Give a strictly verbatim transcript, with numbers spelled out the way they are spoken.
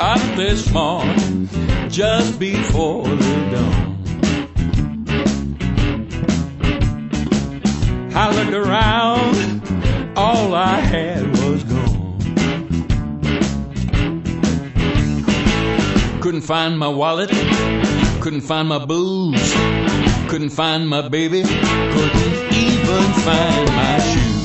up this morning just before the dawn. I looked around, all I had was gone. Couldn't find my wallet, couldn't find my booze, couldn't find my baby, couldn't even find my shoes.